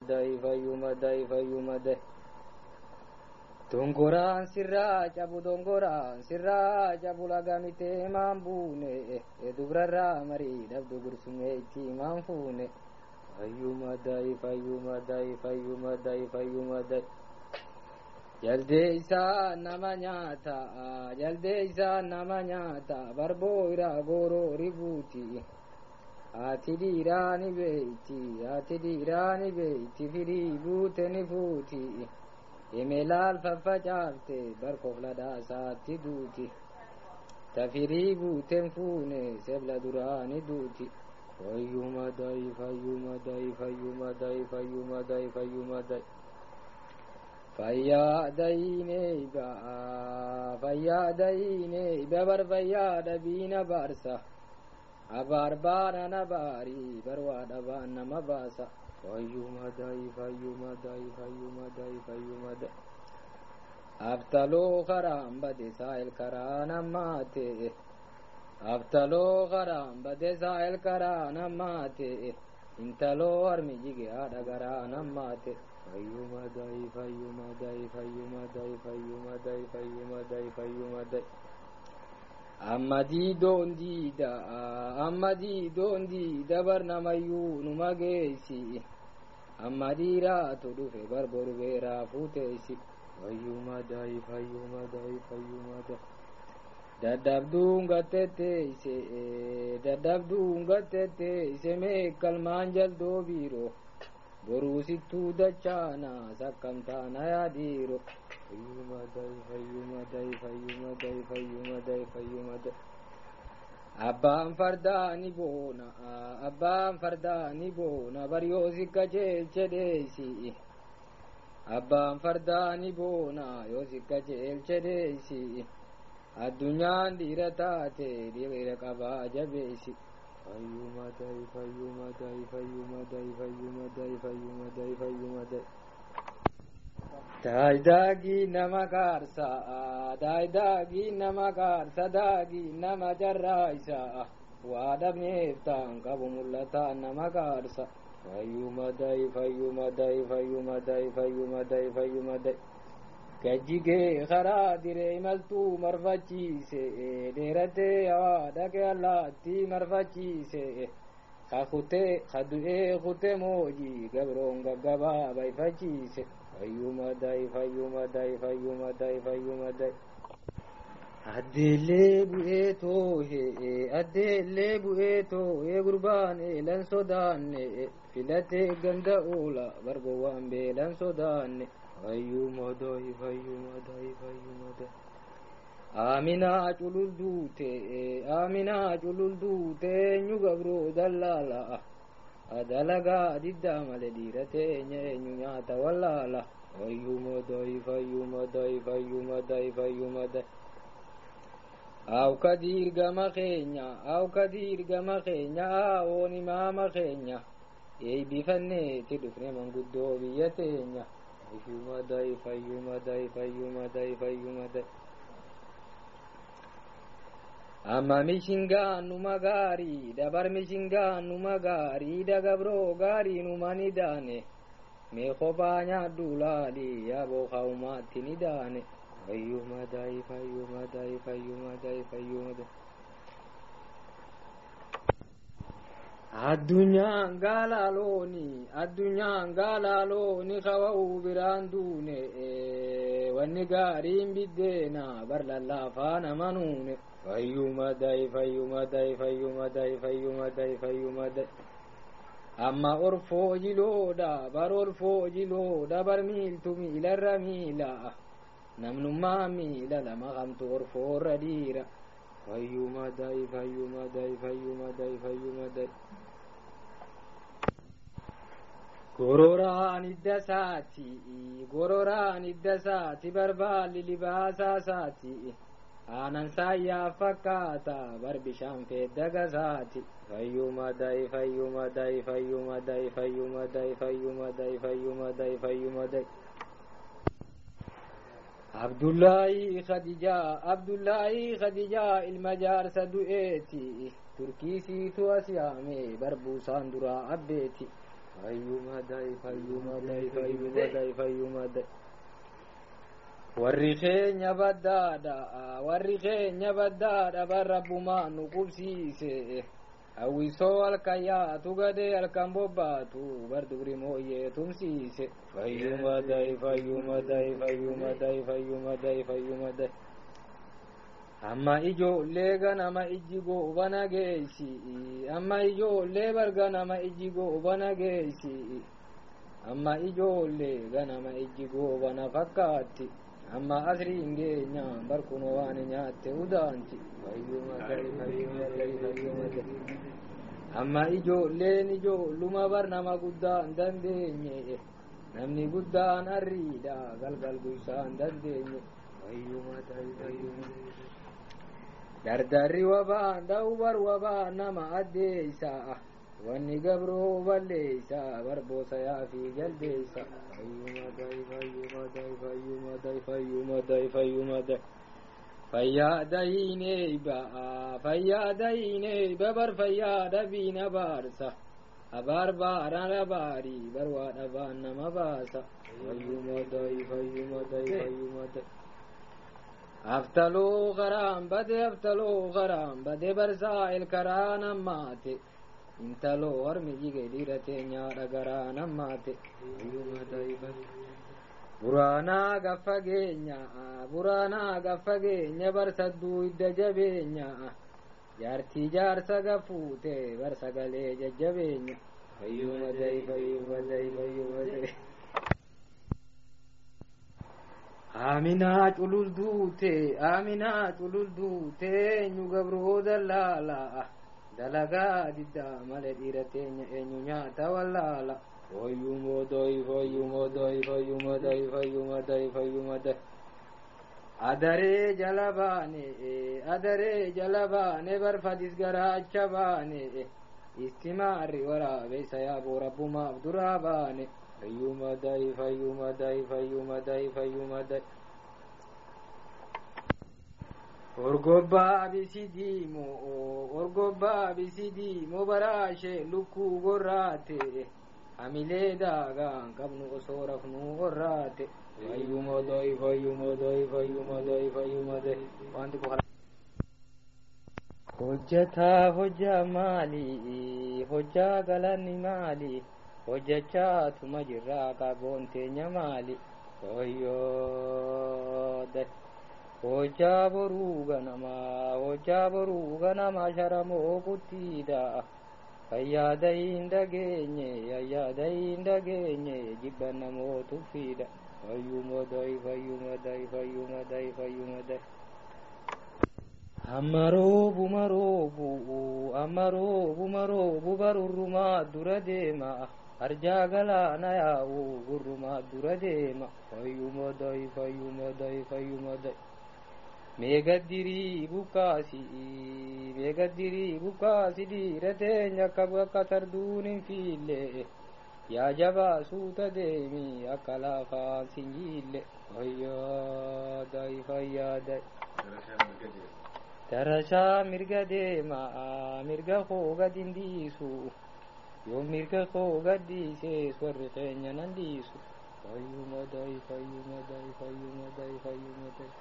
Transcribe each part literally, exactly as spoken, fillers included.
fayyumadai fayyumadai fayyumadai dongoraan sirraa cabu dongoraan sirraa cabu lagamite maan buune dubrarraa marii dhabdu gursumee itti maan fuune fayyumadai fayyumadai fayyumadai fayyumadai jaldee isaa nama nyaata jaldee isaa nama nyaata barboo irraa gooroo ribuuti ati dhiiraa ni beeyti ati dhiiraa ni beeyti firii buute ni fuuti imelaal faffacaafte barkoof ladhaasaatti duuti tafirii buuten fuune sebla duraa ni duuti fayyumadai fayyumadai fayyumadai fayyumadai fayyumadai fayyadayine ba fayyadayine babar fayyada bina barsa abar bana nabari barwada bana mabasa fayyumadai fayyumadai fayyumadai fayyumadai abtalo karamba desail karana mate abtalo karamba desail karana mate intalo armi jige ada garana mate fayyumadai fayyumadai fayyumadai fayyumadai fayyumadai fayyumadai ammadi dondida ammadi dondida barnamayu numagesi ammadi raatu dhufe barboru beera fuuteesi fayyumadai fayyumadai fayyumadai dadhabduun gattetteeyse dadhabduun gattetteeyse meeqalmaan jaldoo biiroo borusittuu dachaana sakkamtaana yaadiiro fayyumadai fayyumadai fayyumadai fayyumadai fayyumadai abbaan fardaani boona abbaan fardaani boona baryoo sikka ceelche dheeysi abbaan fardaani boona yoo sikka ceelche dheeysi addunyaan dhiira taate dhiira qabaa jabeeysi fayyumadai fayyumadai fayyumadai fayyumadai fayyumadai fayyumadai daidagi nama kaarsa daidagi nama kaarsa daagi nama jarraaysa waa dhabneef taan qabu mul'ataan nama kaarsa fayyumadai fayyumadai fayyumadai fayyumadai fayyumadai gajjigee karaa diree imaltuu marfachiise dheeratee hawaa dhaqee allaattii marfachiise kakutee kadu'ee kutee moojii gabroon gaggabaa bayfachiise fayyumadai fayyumadai fayyumadai fayyumadai addeellee bu'ee toohe addeellee bu'ee toohe gurbaan eelan sodaanne filatee ganda oola bargowwaan beelan sodaanne fayyumadai fayyumadai fayyumadai aminaa culul duute aminaa culul duute eenyu gabroo dallaala adalagaa diddaa male dhiira teenya eenyu nyaata wallaala fayyumadai fayyumadai fayyumadai fayyumadai aw kadiir gama keenya aw kadiir gama keenya aawoon imaama keenya eeybifanneeti dhufne manguddoo biyya teenya fayyumadai fayyumadai fayyumadai fayyumadai amma mishingaan numa gaarii dabar mishingaan numa gaarii dagabroo gaarii numa ni daane mee kophaa nyaaddu laali yaaboo ka'umaatti ni daane fayyumadai fayyumadai fayyumadai fayyumadai addunyaan gaalaalooni addunyaan gaalaalooni kawa'uu biraan duune wanni gaariin biddeena bar lallaafaa nama nuune fayyumadai fayyumadai fayyumadai fayyumadai fayyumadai amma orfoo jiloodha bar orfoo jiloodha bar miiltu miilarra miila namnummaa miila lama kamtu orfoorra dhiira fayyumadai fayyumadai fayyumadai fayyumadai gororaan idda saati gororaan idda saati barbaalli libaasaa saati aanan saayyaa fakkaata bar bishaan feeddaga saati fayyumadai fayyumadai fayyumadai fayyumadai fayyumadai fayyumadai fayyumadai abdullaahi khadijaa abdullaahi khadijaa ilma jaarsa du'eeti turkiisiitu as yaame barbuusaan duraa abbeeti fayyuma dai fayyuma dai fayyuma dai fayyuma dai warri keenya baddaadha warri keenya baddaadha barrabbumaa nu qubsiise hawwisoo halkan yaatu gadee halkan bobbaatu bar dubri mooyyee tumsiise fayyuma dai fayyuma dai fayyuma dai fayyuma dai fayyuma dai amma ijoollee ganama ijji goobana geessi amma ijoollee bar ganama ijji goobana geessi amma ijoollee ganama ijji goobana fakkaatti amma asriin geenya bar kunoo waan nyaatte udaanti fayyuma dai fayyuma dai fayyuma dai amma ijoolleen ijoolluma bar nama guddaan dandeenye namni guddaan arriidha galgal guysaan dandeenye fayyuma dai fayyuma dardarri wabaan dhawbar wabaan nama addeeysa wanni gabroo balleeysa barboosa yaafi jaldeeysa fayyuma dai fayyuma dai fayyuma dai fayyuma dai fayyuma dai fayyaada hineeyba fayyaada hineeyba bar fayyaada biina baarsa abaar baarana baarii bar waa dhabaan nama baasa fayyuma dai fayyuma dai fayyuma dai aftaloo garaan bade aftaloo garaan bade barsaa ilkaraan ammaate intaloo harmi jige dhiirate nyaadha garaan ammaate buraanaa gaffa geenya buraanaa gaffa geenya barsadduu idda jabeenya jaartii jaarsa gafuute barsagalee jajjabeenya fayyuma dai fayyuma dai fayyuma dai Aminaa culul duute Aminaa culul duute eenyu gabroo dallaala dalagaa diddaa malee dhiira teenya eenyu nyaata wallaala fayyuma dai fayyuma dai fayyuma dai fayyuma dai fayyuma dai adaree jala baane adaree jala baane barfadis garaacha baane istimaarri waraabessa yaaboo rabbumaaf duraa baane fayyuma dai fayyuma dai fayyuma dai fayyuma dai orgobbaa bisidiimo orgobbaa bisidiimo baraashee lukkuu gorraate hamilee daagaan qabnu osoo rafnuu gorraate fayyuma dai fayyuma dai fayyuma dai fayyuma dai wanti ko hojjataa hojjaa maali hojjaa galanni maali hojjachaatuma jirraa qaboon teenya maali hoyyoo dai hojjaa boruu ganamaa hojjaa boruu ganamaa sharamoo kuttiidha fayyaada hin dhageenye ayyaada hin dhageenye jibban namootu fiidha fayyuma dai fayyuma dai fayyuma dai fayyuma dai amma roobu maroobu amma roobu maroobu barurrumaa dura deema arjaa galaana yaa'u gurrumaa dura deema fayyuma dai fayyuma dai fayyuma dai meegaddirii bukaasi meegaddirii bukaasi dhiira teenya akka bakka tarduun hin fiille yaa jabaa suuta deemi akka laafaan sinjiille fayyaa dai fayyaa dai darashaa mirga deema mirga koo gadin dhiisu yoo mirga koo gaddiisees warri keenya nan dhiisu fayyuma dai fayyuma dai fayyuma dai fayyuma dai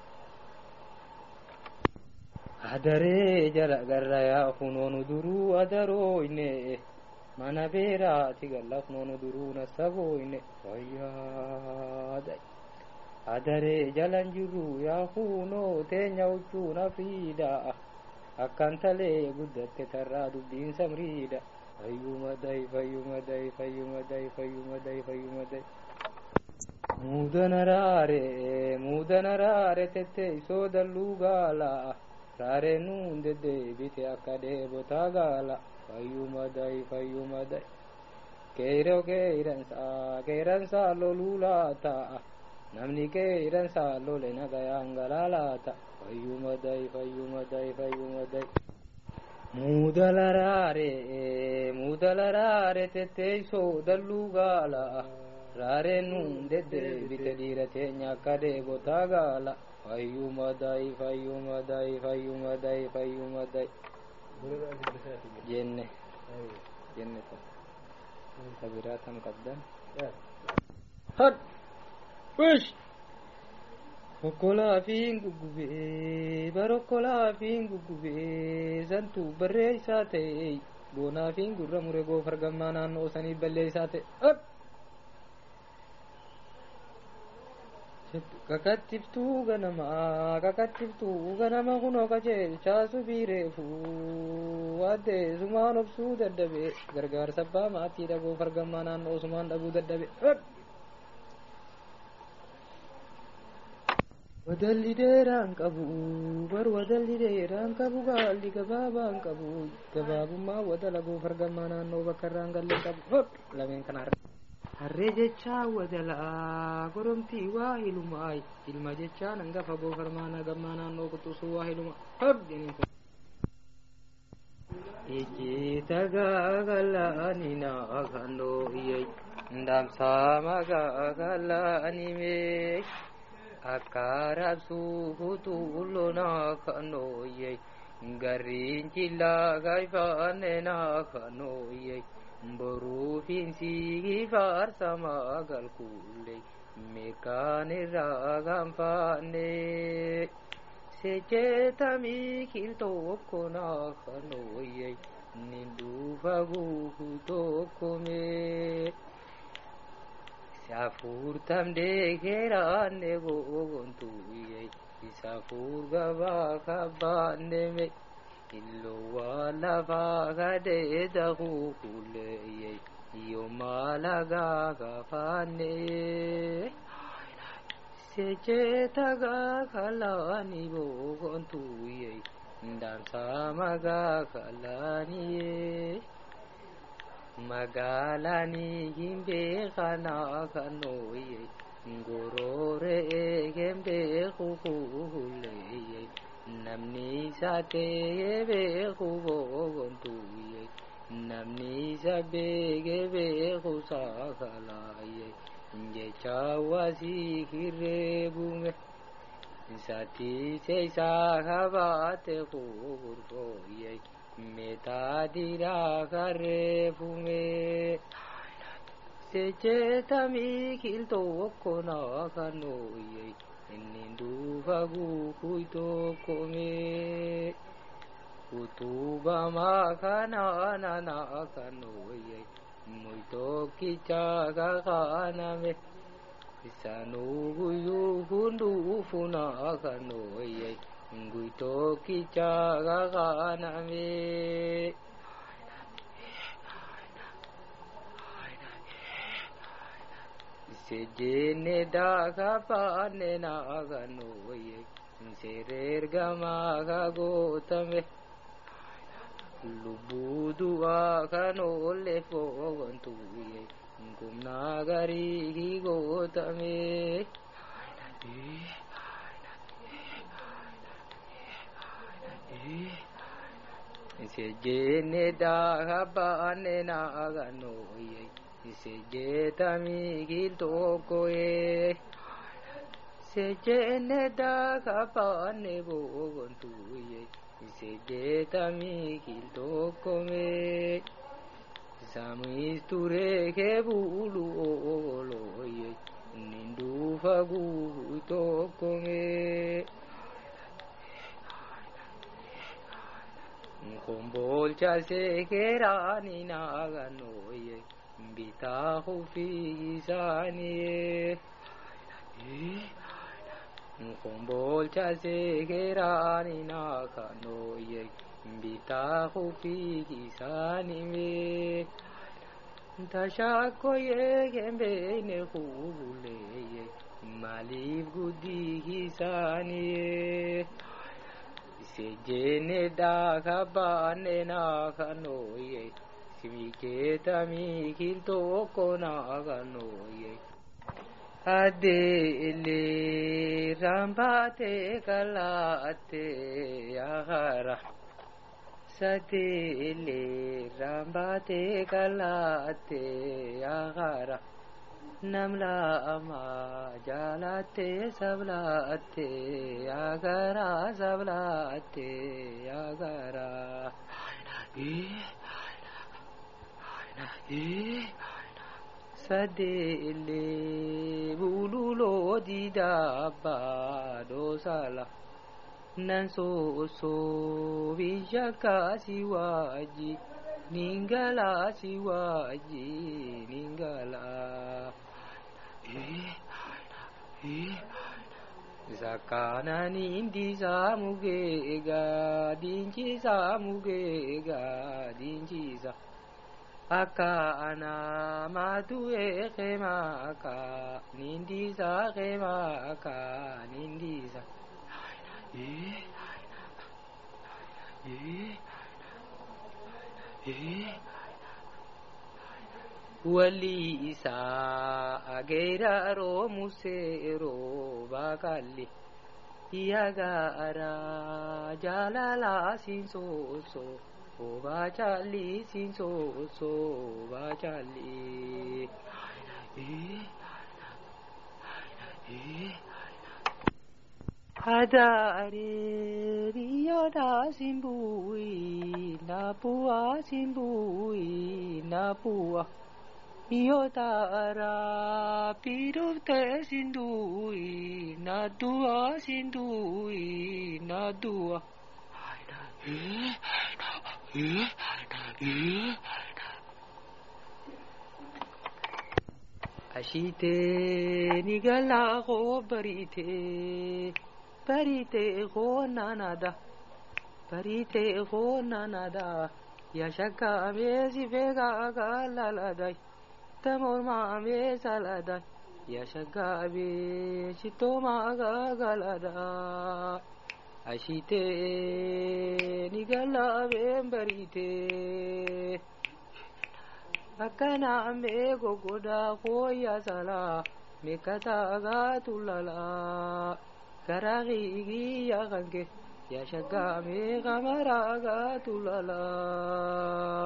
adaree jala garra yaa kunoonu duruu adarooyne mana beeraati galla kunoonu duruu nassabooyne fayyaa dai adaree jalan jirru yaa kunoo teenya huccuu nafiidha akkan talee guddatte tarraa dubbiin samriidha fayyuma dai fayyuma dai fayyuma dai fayyuma dai fayyuma dai muudana raare muudana raare tetteeysoo dalluu gaala raare nuun deddeebite akka dheebotaa gaala fayyuma dai fayyuma dai keeyro keeyransaa keeyransaa loluu laata namni keeyransaa lole nagayaan galaalaata fayyuma dai fayyuma dai fayyuma dai muudala raare muudala raare tetteeysoo dalluu gaala raare nuun deddeebite dhiira teenya akka dheebotaa gaala fayyuma dai fayyuma dai fayyuma dai fayyuma dai jenne jenne كبيرات مقدم هد وش وكلا فين جوجبي بروكلا فين جوجبي زنتو بريساتي بونا فين جرا مريغو فرغمانا نو سني بليساتي هد kakattiftuu ganamaa kakattiftuu ganama kunoo qajeelchaa subiireefuu waddee sumaan obsuu dadhabe gargaarsa abbaa maatii dhagoo fargammaa naannoo sumaan dhabuu dadhabe wadalli dheeraan qabu bar wadalli dheeraan qabu gaalli gabaabaan qabu gabaabummaa wadalagoo fargammaa naannoo bakka irraan gallee qabu lameen kanarra harree jechaa wadalaa goromtii waa hilumaa ilma jechaa nangafa goofarmaana gammaa naannoo quxusuu waa hiluma habdiniin kun ijjiita gaagalaanina kanooyyey ndaamsaa magaagalaanimee akka rabsuu kutuulonaa kanooyyey garriin jillaa gayfaanena kanooyyey boruufin sii faarsa magal kulle meeqaan irraa gaanfanne sejeetamii kil tokko naa kanooyyey nin dhufa guutuu tokko mee saafurtam deegeraanne gogontuyyey isaafur gabaa kabbaanne mee illo wala faagade dakukuleye iyo malaga kafane sejetaga kalani bogontuye ndansa maga kalaniye magalani himbe kana kanoye ngorore gembe kukuleye namni saatee beeku bogontuye namni sabeege beeku saakalaye jecha wasii hirreebume saatii seesaa kabaate kukurfooye meetaa diraa karreefume sejeetamii kil tokko naa kanooye inin dhufa guutuu tokko mee kutuba makanaana naa kanooye muytokkicha kakaaname isanuu guyyuu hunduufu naa kanooye guytokkicha kakaaname sejene daga paane naga noye serer gama ga gotame lubudu aga nolle fogontuye gumna gari hi gotame sejene daga paane naga noye sejeetamii kil tokko sejene daga paane bogontuye sejeetamii kil tokko mee samisture ke bulu ooloye nin dhufa guutuu tokko mee kombolcha seekeraani naga nooye bitaahu fiigisaaniye kombolcha seekeraani naga nooye bitaahu fiigisaanime tashakkoye kembeene kuuleye maaliif guddigisaaniye sejene daga baane naga nooye simikeetamii kil tokko naga nooye adeele rambaate kalaate agara sadeele rambaate kalaate agara namla ama jalate sablate agara sablate agara eh eh sadele bululo di dabba dosala nanso so vijaka siwaji ningala siwaji ningala eh eh zakana nindi samugega dinji samugega dinji sa aka ana madu ekhema aka nindi sa khema aka nindi sa eh eh eh wali isa agera ro musero bakali yagara jalala sinso so o bachali sinso so bachali eh eh hadare riyoda simbui napua simbui napua Yotara pirute sindui nadua sindui nadua eh eh eh ashite nigala go barite barite go nanada barite go nanada yashaka mezi vega galalada tamor ma me salada yashaka be chitoma galada ashite nigala bembarite akana me gogoda koya sala me kata ga tulala karagi yagange yashaka me gamara ga tulala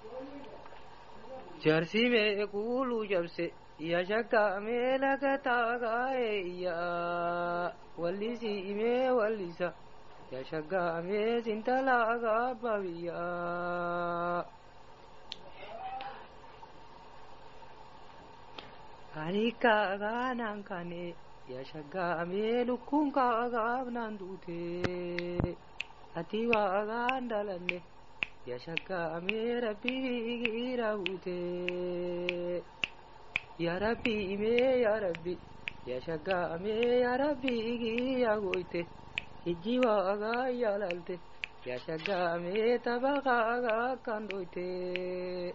jersey में कूलू जब से यशका में लगता गाया वली सी में वली सा यशका में चिंता लगा भविया अनिका गाना काने यशका में लुकुं का गाव नंदूते अतिवा गांडलने Yashaka me rabbi rahute Ya rabbi me ya rabbi Yashaka me ya rabbi yagoite Ijiwa ga yalalte Yashaka me tabaka ga kandoite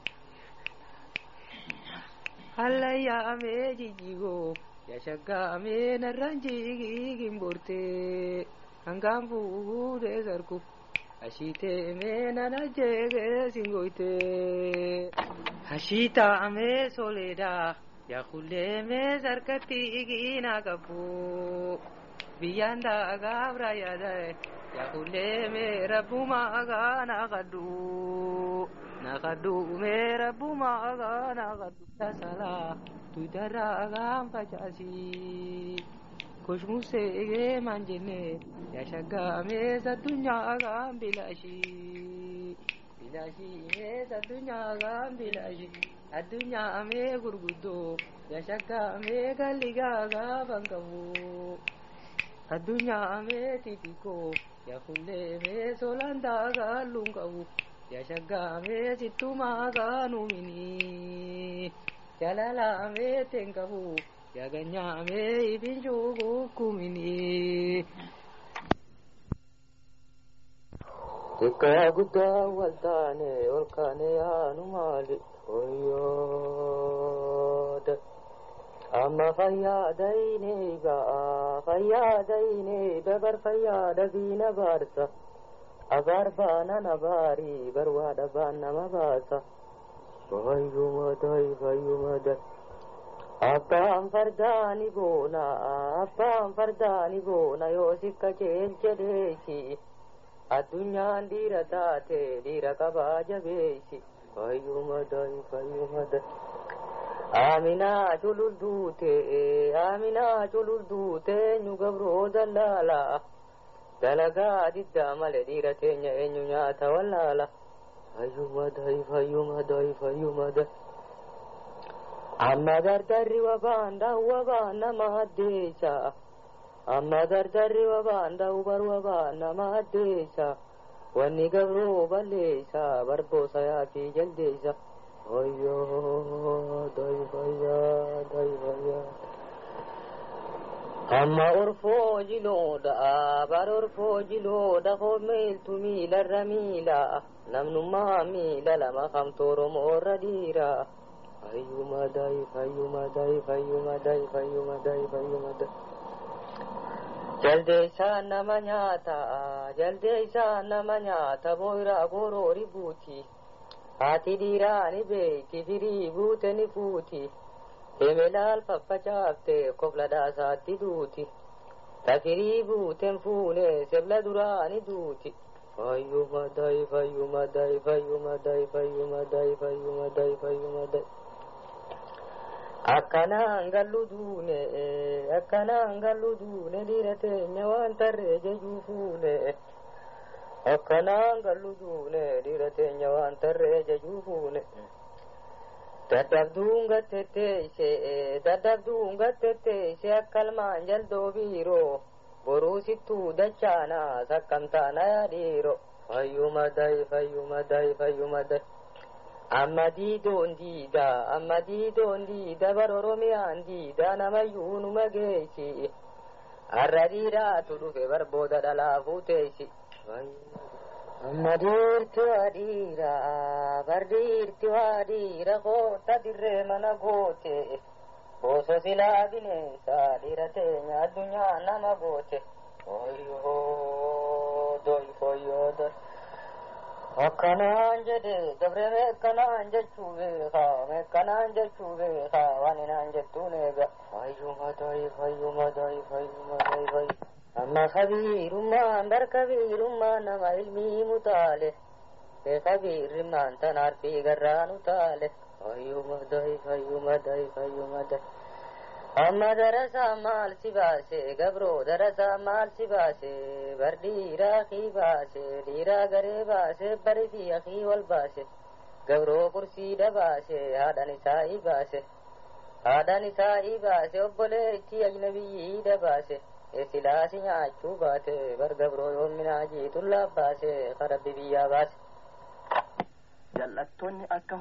Alaya me jijigo Yashaka me naranji gimborte Angambu de zarku Ashite me nanajege singoite Ashita me soleda Yakule me zarkati gina kapu Biyanda gabra yada Yakule me rabuma aga nakadu Nakadu me rabuma aga nakadu Tasala tudara aga fajasi Kushmuse manjene Yashaka me zadunya aga bilashi Bilashi me zadunya aga bilashi Adunya me gurgudo Yashaka me galiga aga bangavu Adunya me titiko Yakule me solanda aga lungavu Yashaka me situma aga numini Yalala me tengavu Yaganya me ibinjugu kumini Tika gudda waltane olkane anumali oyod Amma fayyadaine ga fayyadaine babar fayyada bina barsa Abar bana nabari barwada bana mabasa Fayyumadai fayyumadai Appam fardani bona appam fardani bona yosika chelchedesi adunya dira tate dira kabaja besi fayumadai fayumadai amina chulul dute amina chulul dute nyugabro dalala dalaga didda male dira tenya enyunya tawallala fayumadai fayumadai fayumadai amma dardarri wabaanda wabaana mahaddeessa amma dardarri wabaanda ubar wabaana mahaddeessa wanni gabroo balleessa barboosa yaafii jaldeessa hoyyoo doy hoyyaa doy hoyyaa amma orfoo jilooda bar orfoo jilooda homeeltu miilarra miila namnummaa miila lama kamtu oromoorra dhiira fayyuma day fayyuma day fayyuma day fayyuma day fayyuma day jaldeessa nama nyaata jaldeessa nama nyaata boyraa goroori buuti haati dhiiraani beeyti firii buute ni fuuti Emelaal faffacaafte kofla dhaasaatti duuti tafirii buuten fuune sebla duraani duuti fayyuma day fayyuma day fayyuma day fayyuma day fayyuma day fayyuma day akkanaan gallu duune akkanaan gallu duune dhiira teenya waan tarree jejuu fuune akkanaan gallu duune dhiira teenya waan tarree jejuu fuune dadhabduun gattetteeyse dadhabduun gattetteeyse akkalmaan jaldoo biiroo boruu sittuu dachaanaa sakkamtaana yaa dhiiro fayyuma day fayyuma day fayyuma day amma diidoon diida amma diidoon diida bar oromiyaan diida namayyuu numa geeysi har'a dhiiraatu dhufe bar booda dhalaa fuuteeysi amma dhiirti waa dhiira bar dhiirti waa dhiira koota dirree mana goote booso silaa bineensa dhiira teenya addunyaa nama goote hoyyoo doy hoyyoo doy akkanaan jedhe dabre meekkanaan jechuu beekaa meekkanaan jechuu beekaa waan inaan jettuun eega fayyuma doy fayyuma doy fayyuma doy fayyuma amma kabiirummaan bar kabiirummaan nama ilmii mutaale ee kabiirummaan tan harfii garraanu taale fayyuma day fayyuma day fayyuma day amma darasaa maal si baase gabroo darasaa maal si baase bar dhiiraa kii baase dhiiraa garee baase bari fi akii wal baase gabroo kursiidha baase haadhan isaa ii baase haadhan isaa ii baase obboleetti ajnabiyyiidha baase silaasi nyaachuu baate bar gabroo yoominaa jiitullaa baase karabbi biyyaa baase jal'attoonni akka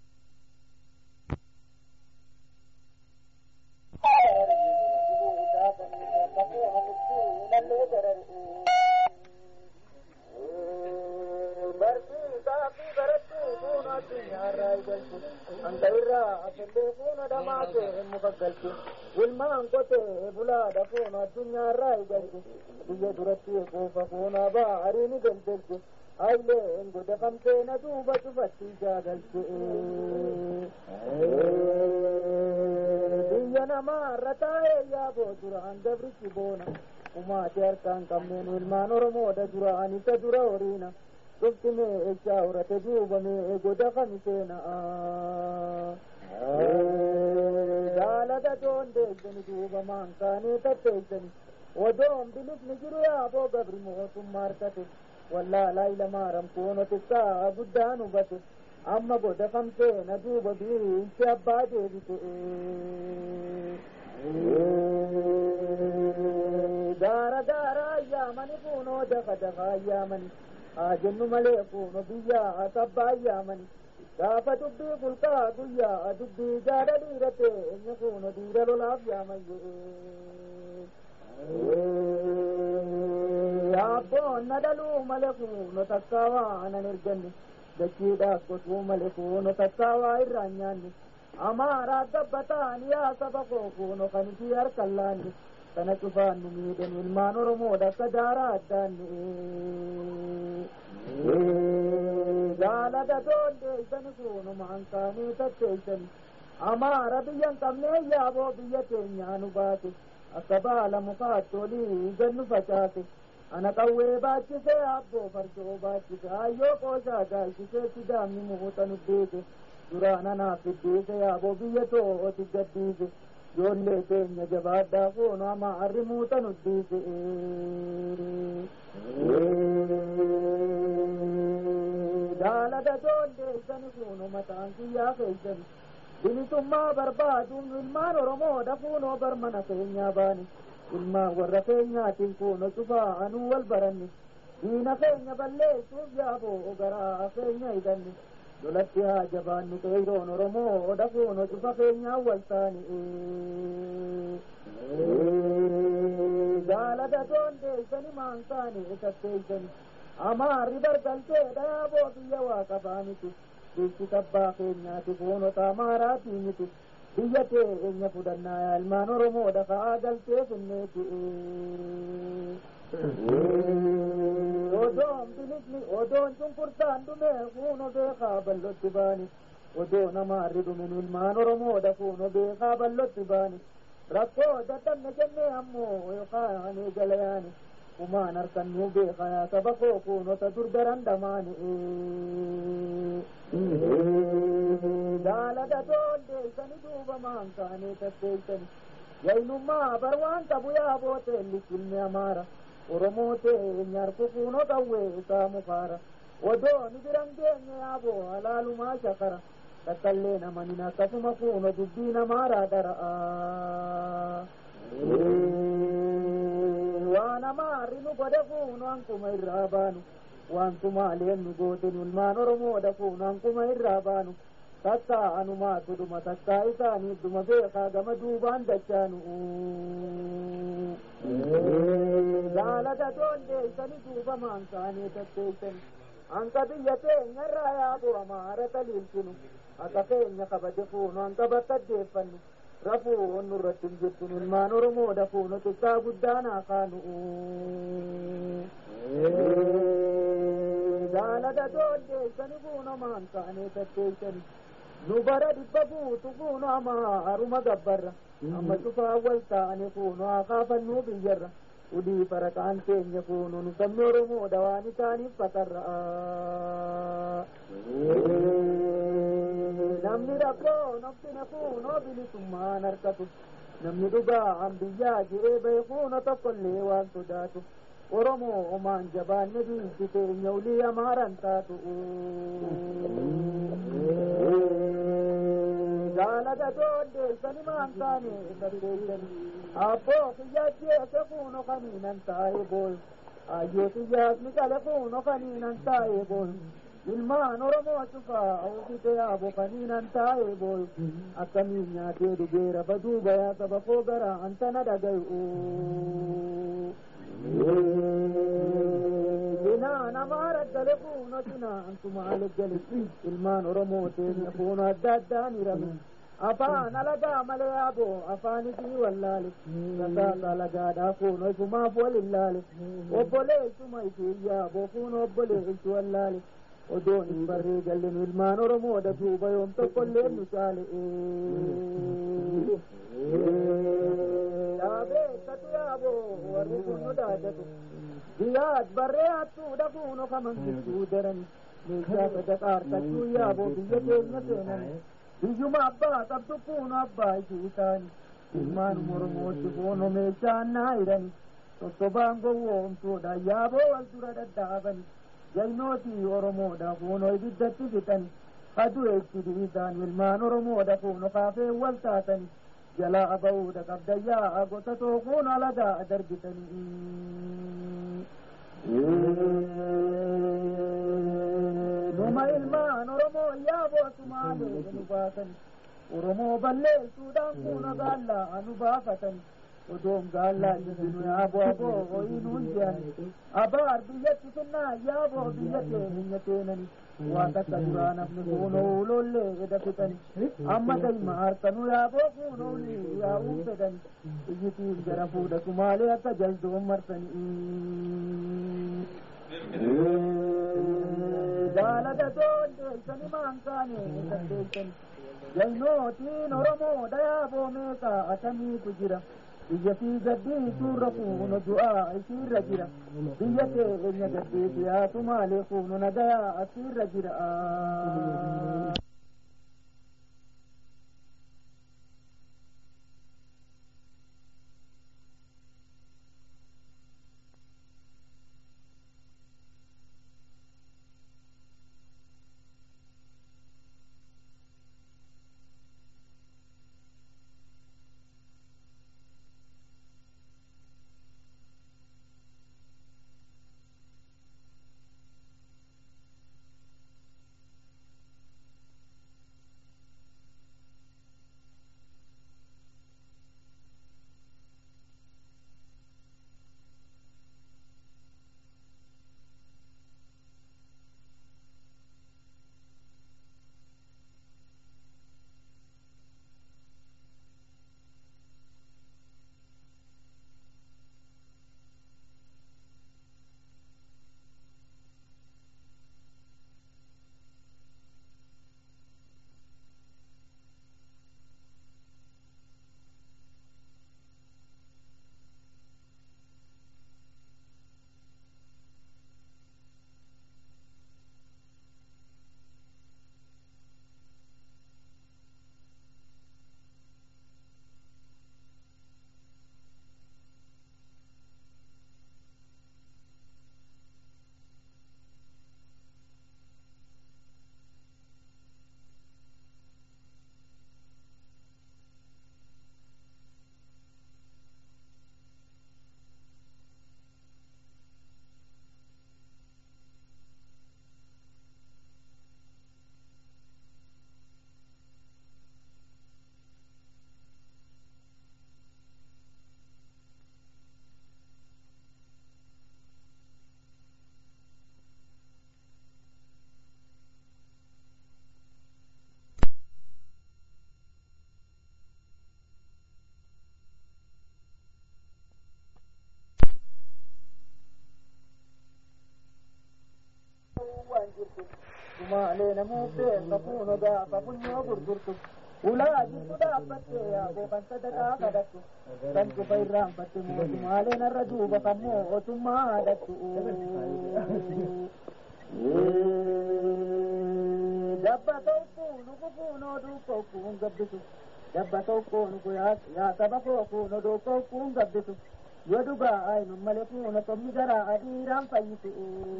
ilmaan qotee bulaadha foon addunyaarraa ijalche biyya duratti qoofa foonaa baariini galgalche haileen goda kamteena duuba cufatti jaagalche biyya namaarra taa'ee yaaboo duraan gabrichi boona umaati harkaan qabneen ilmaan oromoodha duraan isa dura horiina dhufti mee echaa horate duuba mee goda kamiseena Daalada doon deeysani duuba maankaanii tatteeysani odoon bilisni jiru yaaboo gabri mootummaa harkate wallaalaa ilamaa koono xiqqaa guddaan hubate amma goda kamteena duuba biilchi abbaa deebite gaara gaara ayyaamani kuunoo dafa dafa ayyaamani haa jennu malee kuuno biyyaa sabbaa ayyaamani gaafa dubbii kulkaa guyyaa dubbii jaada dhiirate eenyu kuuno dhiira lolaaf yaamayye abboon na dhaluu male kuuno takkaa waanan erganne dachiidhaaf qotuu male kuuno takkaa waa irraan nyaanne amaaraa gabbataan yaa saba koo kuuno kan isii harkan laanne kana cufaan nu miidhan ilmaan oromoodha akka daaraa addaanne jaalada doon deeysani kuuno maankaanii tatteeysani amaara biyyan qabnee yaaboo biyya teenyaa nu baate akka baala mukaattoolii gannu facaase ana qawwee baachise abboo farjoo baachise hayyoo qooshaa gaayisisee sidaamni muhuta nu beeke duraan anaaf fiddiise yaaboo biyya too'oti gaddiise ijoollee teenya jabaadhaa kuuno amaarri muuta nu diise jaalada doon deeysani kuuno mataan kiyyaa keeysani bilisummaa barbaaduun ilmaan Oromoo dafuunoo barmana keenyaa baane ilmaan warra keenyaatiin kuno cufaa anuu wal baranne diina keenya balleessuuf yaaboo garaa keenya hidhanne lolatti haa jabaannu qeeyroon Oromoo dafuunoo cufa keenyaa wal taane jaalada doondeessani maankaane tatteessani amaarri bargalteedha yaaboo biyya waaqa baanitu biitti tabbaa keenyaati foonota amaaraatii miti biyya teenya fudhannaa ilmaan Oromoodha ka'aa galtee finneeti odoon bilisni odoon cunqurtaan dhume kuuno beekaa ballotti baani odoon amaarri dhumin ilmaan Oromoodha kuuno beekaa ballotti baani rakkoo dadhabne jennee ammoo yookaan galayaani umaan harkannuu beekaa saba koo kuunota durdaran dhamaani jaalada doondeessani duuba maankaane tatteessani yaynummaa bar waan qabu yaabooteen ilmi amaara Oromoo teenya harku kuuno qawwee isaa mukaara odooni biran geenye yaaboo halaalumaa shakara takkallee namanin akkasuma kuuno dubbiin amaaraa dara'a waan amaarri nu godhe kuuno hankuma irraa baanu waantumaaleen nu gooten ilmaan Oromoodha kuuno hankuma irraa baanu takkaa anumaatu dhuma takkaa isaanii dhuma beekaa gama duubaan dachaanu jaalada doondeessani duuba maankaane tatteessani hanka biyya teenya irraa yaaboo amaara taliilchinu akka keenya kabaje kuuno hanka battaddeeffannu rafuu onnu irratti hin jirtun ilmaan Oromoodha kuuno xiqqaa guddaanaa kaanu jaalada doondeessani kuuno maankaane tatteessani nu bara dhibba guutu kuuno amaaruma gabbarra amma cufaa wal taane kuuno haa kaafannuu biyyarra udii faraqaan keenya kuuno nu sabni Oromoodha waan isaaniif fatarra namni rakkoo noftine kuuno bilisummaan harkatu namni dhugaan biyyaa jiree bahe kuuno tokkollee waan sodaatu Oromoo omaan jabaanne biitti teenya ulii amaaran taatu jaalada doondeessani maankaane tatteessani abboo kiyyaa jeese kuuno kaniinan taa'e bool ayyoo kiyyaasni qale kuuno kaniinan taa'e bool ilmaan Oromoo cufaa ufite yaabo kaniinan taa'e bool akkamiin nyaatee dhugeera baduuba yaa saba koo garaa antana dhagayu dinaan amaara gale kuuno dinaan tumaale gale ilmaan Oromoo teenya kuuno adda addaan hirame afaan alagaa malee yaaboo afaanitii wallaale sasaasa alagaadhaa kuuno isumaaf wal illaale obboleessuma isii yaaboo kuuno obboleessu wallaale odoon hin barree gallinu ilmaan Oromoodha duuba yoom tokkollee nu caale dhaabeessatu yaaboo warri kun nu daadatu diyaad barree hattuudha kuuno kamankisuu darani meeshaa sadaqaartachuu yaaboo biyya keenya seenani biyyuma abbaa qabdu kuuno abbaa isii isaani ilmaan Oromootti kuuno meeshaan naa hirani tottobaan gowwoomtuudha yaaboo wal dura dadhaabani jaynootii Oromoodha kuuno ibiddatti fixani adu'eetti dhiisaan ilmaan Oromoodha kuuno kaafee wal taatani jalaa ba'uudha qabdayyaa gosa tookuun alagaa darbitanii numa ilmaan Oromoo yaaboo sumaalee nu baasani Oromoo balleessuudhaan kuuno gaallaa nu baafatani odoon gaallaa jibinu yaaboo aboo oyinuun jeani abaar biyyatti finnaa yaaboo biyya teenya teenani waan takka duraa namni kuuno ulollee dafitani amma dayma harkanuu yaaboo kuuno ulli yaa'uun fedani iyyitiin jara fuudha sumaalee akka jaldoon marsanii jaalada doondeessani maankaane tatteessani jaynootiin Oromoodha yaaboo meeqaa atamiitu jira biyya fi gaddii suurra kuuno du'aa isiirra jira biyya keenya gaddii yaatu maalee kuuno nagayaa asiirra jira jirtu Sumaalee muutee kafuun gaafa funyoo gurgurtu ulaa jirtu dhaabbattee yaaboo kan sadaqaa kadhattu kan cufa irraanfatte moo Sumaaleen irra duuba kan mootummaa haadhattu dabba tokkoon kufuun oduu kokkuun gabbisu dabba tokkoon ku yaa saba kokkuun oduu kokkuun gabbisu yoo dhugaa aynu malee kuun tommi garaa dhiiraan fayyisu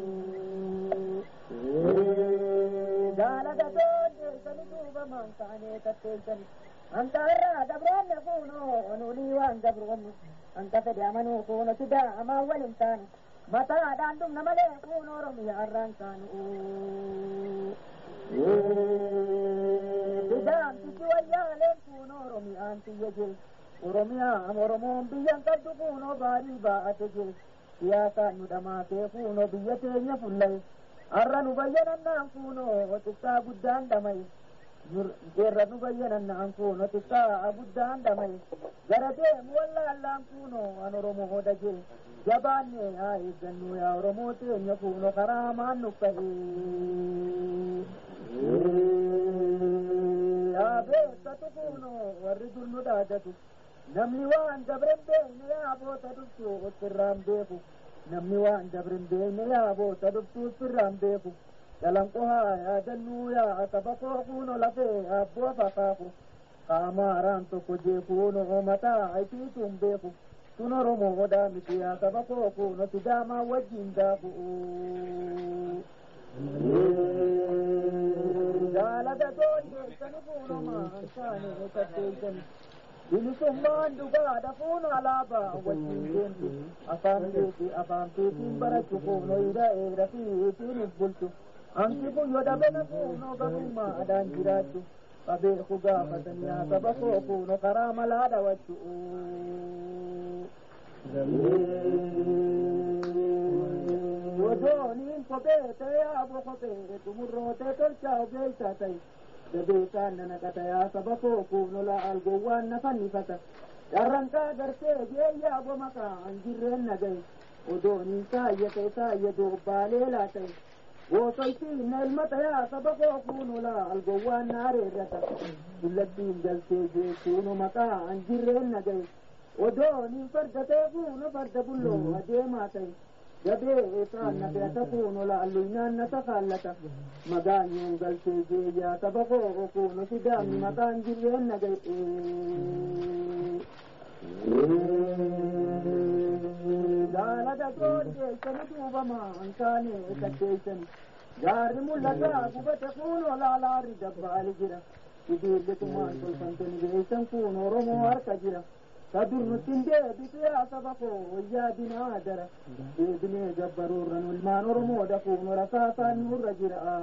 Jaalata toonjeessani duuba mankaanee tatteessani anta irraa dabroonne kuunoo nunii waan dabroonnu anta fedhe amanuu kuuno sidaa amaan walin taanu mataadhaan dhumna malee kuunoo Oromiyaa irraan kaanu sidaan tisi wayyaaleen kuunoo Oromiyaan tiyya jee Oromiyaan Oromoon biyyan qabdu kuunoo baarii baa'ate jee siyaasaan nu dhamaatee kuunoo biyya teenya fullaye arra nu bayyanannaan kuunoo xiqqaa guddaan dhamaye irra nu bayyanannaan kuunoo xiqqaa guddaan dhamaye gara deemu wallaallaan kuunoo an Oromoo dhagee jabaanne haa eeggannu yaa Oromoo teenya kuunoo karaa maan nu ka'e yaa beeksatu kuunoo warri dur nu dhaadatu namni waan dabren beekne yaa boota dhuftu ottirraan beeku namni waan dabren beekne yaa boota dhuftu ottirraan beeku jalanqo haa yaadannuu yaa saba koo kuunoo lafee abboo fakaaku qaamaaraan tokko jeekuunoo mataa itiituun beeku tun Oromoodhaa miti yaa saba koo kuunoo sidaamaa wajjin daaku jaalata toonjeessani kuunoo maansaanii tatteessani bilisummaan dhugaadha kuunoo alaabaa wajjin deemtu afaan keetii afaan keetiin barachu kuunoo ida eera fiitiin bulchu hanki guyyo dhabena kuunoo garummaadhaan jiraattu qabeeku gaafatan yaa saba koo kuunoo karaa malaa dhawachu Odooniin kophee ta'ee aboo kophee tumurrootee tolchaa ogeessaa ta'e Dabeesaan nana qata yaa saba koo kuunoo la'al gowwaan na fannifata Dharranqaa gartee jeeyyaa aboo maqaa anjirreen nagaye Odooniin saayyate saayya doobbaalee laa ta'e Gootoytiin na ilmata yaa saba koo kuunoo la'al gowwaan na areerrata Dullattiin galtee jee kuunoo maqaa anjirreen nagaye Odooniin fardatee kuunoo farda bulloo adeemaa ta'e Jabee isaan na beata kuunoo la'alluynaan na sakaallata Magaanyoon galtee jeeyyaa saba koo kuunoo sidaamni maqaan jirreen nagaye Jaalata toonjeessani duuba maankaanee tatteessani Gaarri mul'ataa gubate kuunoo laalaarri dabbaali jira Sibiillitumaan tolfamteni beeysan kuunoo Oromoo harka jira Sadurnutin deebitu yaa saba koo wayyaa dinaa dara deebinee gabbaruurra nulmaan Oromoodha kuunoo rasaasaan nurra jira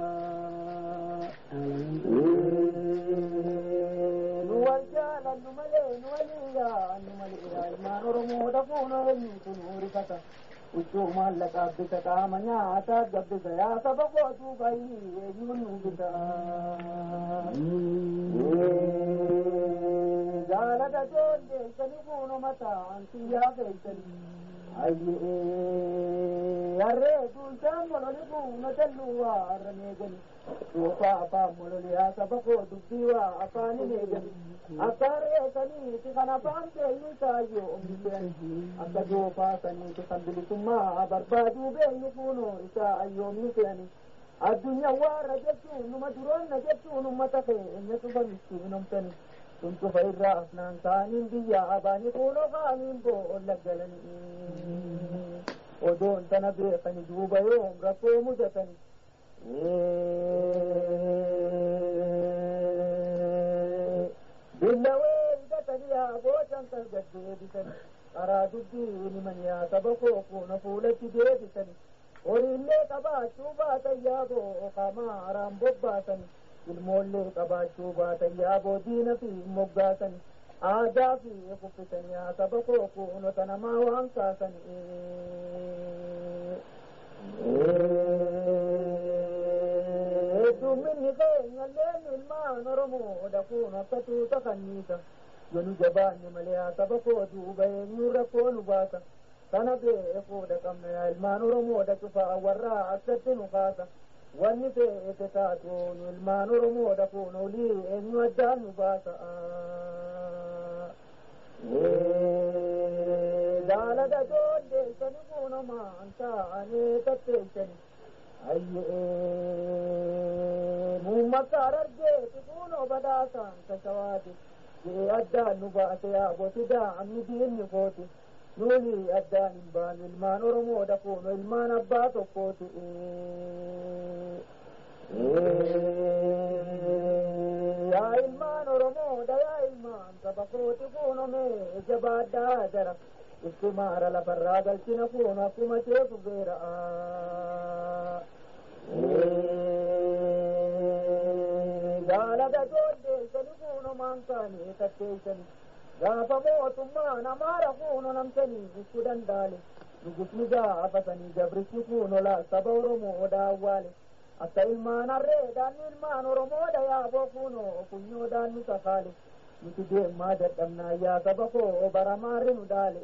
nu wal jaalannu malee nu walii yaannu malee ilmaan Oromoodha kuunoo eenyuutu nu rifata huccuu maallaqaaf bisa qaama nyaataa gabbisa yaa saba koo duuba eenyuun nu bita jaalata toonjeessani kuunoo mataan siyyaa feessani ayyee harree duulchaan mololi kuunoo talluu waa harra meegani Soofaa afaan mololi yaa saba koo dubbii waa afaanin eegani akka harreessaniiti kan afaan beenyu taayyoo omisani akka joofaa saniiti kan bilisummaa barbaaduu beenyu kuunoo isaa ayyoomni fe'ani addunyaa waarra jechuun numa duroonna jechuun ummata keenya cufamitti hinomtani Tuntu fairraa afnaan kaaniin biyya abaani kuunoo kaaniin boolla galanii odoon tana beekani duuba yoom rakkoo mudatani billawee hidhatani yaa boocan tasgad deebisani karaa dubbiini man yaa saba koo kuunoo fuulatti deebisani horiillee qabaachuu baatan yaa boo kamaaraan bobbaasani ilmoollee qabaachuu baatan yaa boodiina fi moggaatan aadaa fi kuffisan yaa saba koo kuunoo tanamaa waan kaasan heddumminni keenyalleen ilmaan Oromoodha kuunoo akka tuuta kanniisa yonu jabaanne malee yaa saba koo duuba eenyuun rakkoo nu baasa kana beekuudha qabna yaa ilmaan Oromoodha cufaa warraa akkatti nu kaasa wanni fe'ete taatuun ilmaan oromoodha kun olii eenyu addaan nu baasa daalaga jooddeessani kuunamaan ta'anii tatteessani ayyee muummakkaar argeeti kuunoo badhaasaan kasawaati jee addaan nu baase yaa goti daa'amni diinni kooti nuni addaan hin baanu ilmaan oromoodha kuuno ilmaan abbaa tokkooti yaa ilmaan oromoodha yaa ilmaan saba kooti kuuno mee jabaadhaa jara istumaara lafarraa galchina kuuno akkuma teeku beera gaalaga jooddeessani kuuno maankaanii tatteessani gaafa mootummaan amaara kuuno namsanii isu dandaale nugusni gaafatanii gabrichi kuuno laal saba oromoodha awwaale akka ilmaan harreedhaan ilmaan oromoodha yaaboo kuuno funyoodhaan nu sakaale nuti deemaa dadhabnaa yaa saba koo baramaarri nu daale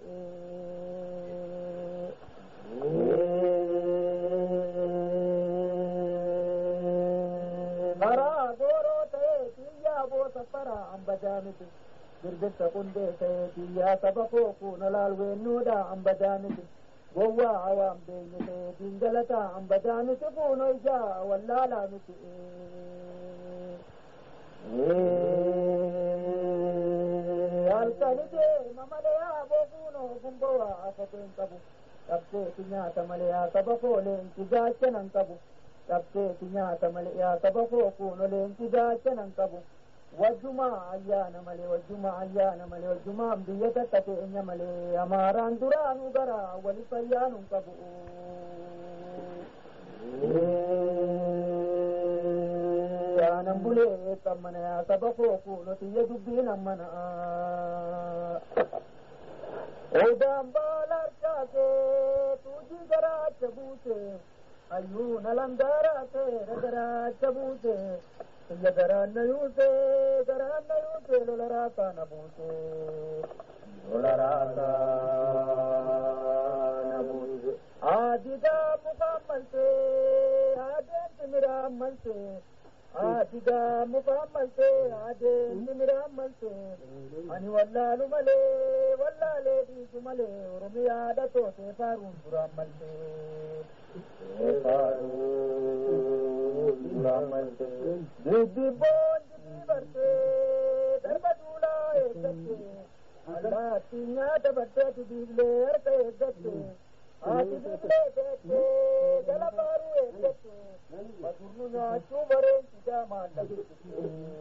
karaa gooroo ta'eetii yaaboo safaraa ambadaamiti birbirsa qundee ta'eetii yaa saba koo kuuno laal weennuudha ambadaamiti gowwaa awaan beenye ta'eetiin galataa ambadaamiti kuuno ijaa wallaalaa miti halkani deema malee yaaboo kuuno gumbowaa afateen qabu dhabseeti nyaata malee yaa saba koo leenci gaachanan qabu dhabseeti nyaata malee yaa saba koo kuuno leenci gaachanan qabu wajjumaa ayyaana malee wajjumaa ayyaana malee wajjumaan biyya takka teenya malee amaaraan duraanuu gara wali fayyaanuun qabu yaanan bulee qammana yaa saba koo kuuno tiyya dubbiin ammana odaan baala harkaasee tuujii garaacha buuse ayyuuna langaaraasee garaacha buuse Illa garanna yuse, garanna yuse, lola rasa na buse, lola rasa na buse. Adiga mukammal se, aden timiramal se, adiga mukammal se, aden timiramal se. Ani wallalu male, wallale di male, Oromiya da to se farun buramal se. Dibbi boonji dibarte darba duulaa eeggatte allaatti nyaata baddeeti diiblee harka eeggatte haati diiblee teette jala baaruu eeggatte basurnu nyaachuu bareensi jaamaan lakkisite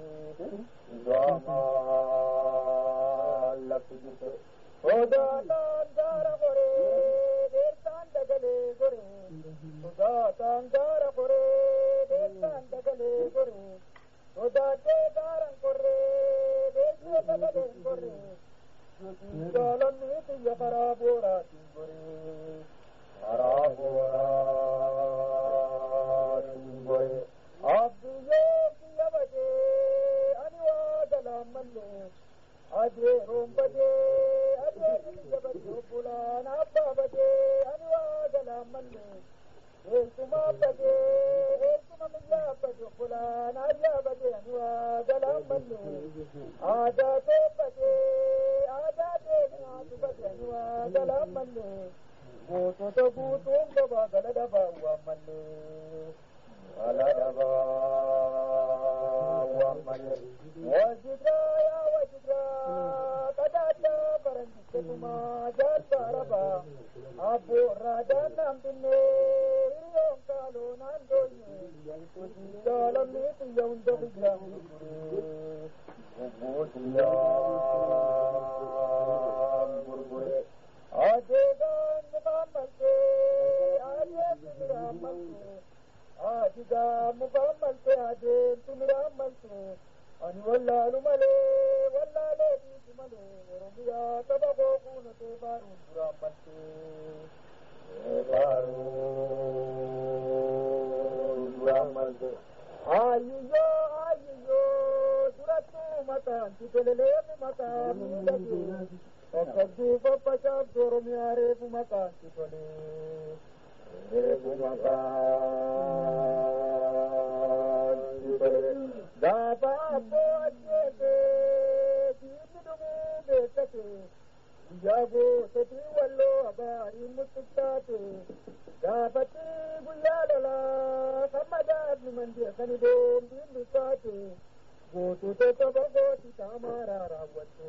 jaamaan lakkisite odaataan gaara goree deessaan dagalee goree odaataan gaara goree deessaan dagalee goree odaatee gaaran goree deessee dagaleen goree jaalamni xiyya karaa booraatiin goree karaa booraatiin goree abdiyyee xiyya badee ani waa galaan mallee adee rombadee adee xiyya badee obbolaan abbaa badee ani waa galaan mallee eessuma badee eessuma miyyaa badee obbolaan ayyaa badee ani waa galaan mallee aadaa tee badee aadaa tee nyaatu badee ani waa galaan mallee gootota guutuun gabaa gala dhabaa waan mallee gala dhabaa waan mallee wajjidraa yaa wajjidraa qadaaddaa baranjittetumaa jaalbaa rabaa abboorraa daannaan binnee hiriyoon kaaloo naan doonye hojii jaalamni xiyya hunda guyyaan gurguree gubbuu xiyyaan gurguree adeegaan mukaan maltee adeemtu miraan maltee adigaan mukaan maltee adeemtu miraan maltee ani wallaalu malee wallaalee dhiisu malee oromiyaa saba koo kuunatee baaruun duraan maltee baaruun duraan maltee ayiyyoo ayiyyoo durattuu mataan titeleeleefu mataan miidhagee qoqqabduu qophachaaftu oromiyaa reefu mataan titolee reefu mataan gaafa abboo ajjeese diinni dhumuu beekate guyyaa goototii walloo abaariin muxuxxaate gaafatti guyyaa lolaa kan madaabni manjeesani doombiin dhufaate gootota qaba gooti taamaaraa raawwatte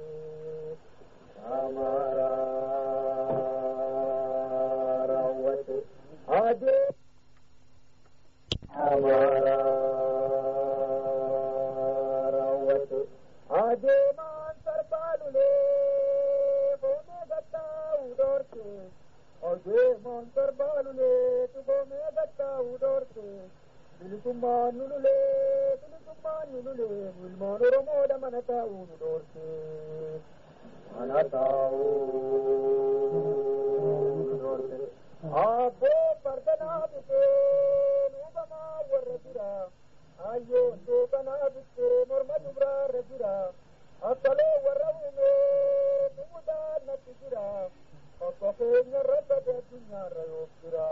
taamaaraa raawwatte adee taamaaraa raawwatte adeemaan sarbaalulee foonee gattaa'uu dhoorte adeemaan sarbaalulee tufoomee gattaa'uu dhoorte bilisummaan nululee bilisummaan nululee ilmaan oromoodha mana taa'uu nu dhoorte mana taa'uu nu dhoorte abboo fardanaa bitee nuubamaa warra jira ayyoon duukanaa bitee morma dubraarra jira akkalee warra uumee tumuudhaan natti jira akka keenya rabbate addunyaarra yoo jira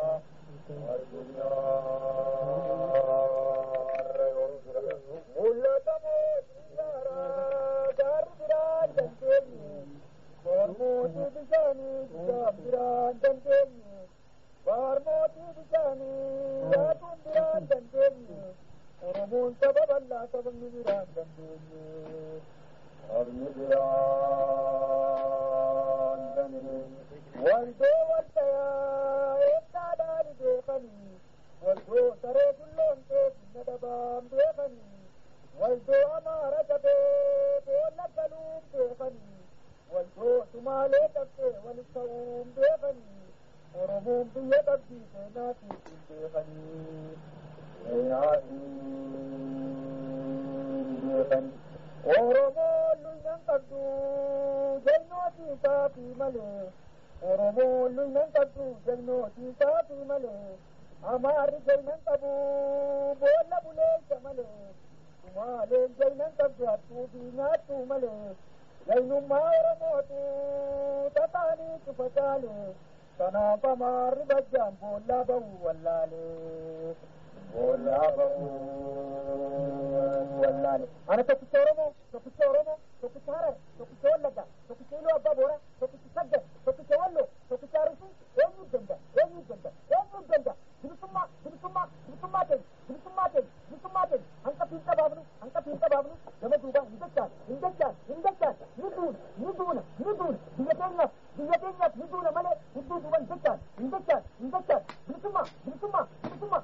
addunyaarra yoo jira mul'ata mootii yaaraa gaarri biraan dandeenye baar mootii bishaanii bishaan biraan dandeenye baar mootii bishaanii yaatuun biraan dandeenye oromoon saba bal'aa sabni biraan dandeenye sabni biraan dandeenye waldoo waltayaa eeggaadhaan beekanii waldoo saree tulloomtee sinna dhabaan beekanii waldoo amaara jabee boolla galuun beekanii waldoo sumaalee qabdee walit ta'uun beekanii oromoon biyya qabdii seenaatiin beekanii oromoon luynan qabdu jalnootii isaafii malee oromoon luynan qabdu jalnootii isaafii malee amaarri jaynan qabu boolla buleessa malee sumaaleen jaynan qabdu hattuutii nyaattuu malee jaynummaa oromootu tataanii cufa caalee kanaaf amaarri bajjaan boollaa bahuu wallaalee boollaa bahuu wallaalee ana tokkicha oromoo tokkicha oromoo tokkicha harar tokkicha wallaga tokkicha iluu abbaa boora tokkicha saggar tokkicha walloo tokkicha arsii eenyuu danda eenyuu danda eenyuu danda bilisummaa bilisummaa bilisummaa ta'e bilisummaa ta'e bilisummaa ta'e hanqa fiin qabaafnu hanqa fiin qabaafnu gama duubaa hin dachaan hin dachaan hin dachaan ni duuna ni duuna ni duuna biyya keenyaaf biyya keenyaaf ni duuna malee hidduu duuba hin dachaan hin dachaan hin dachaan bilisummaa bilisummaa bilisummaa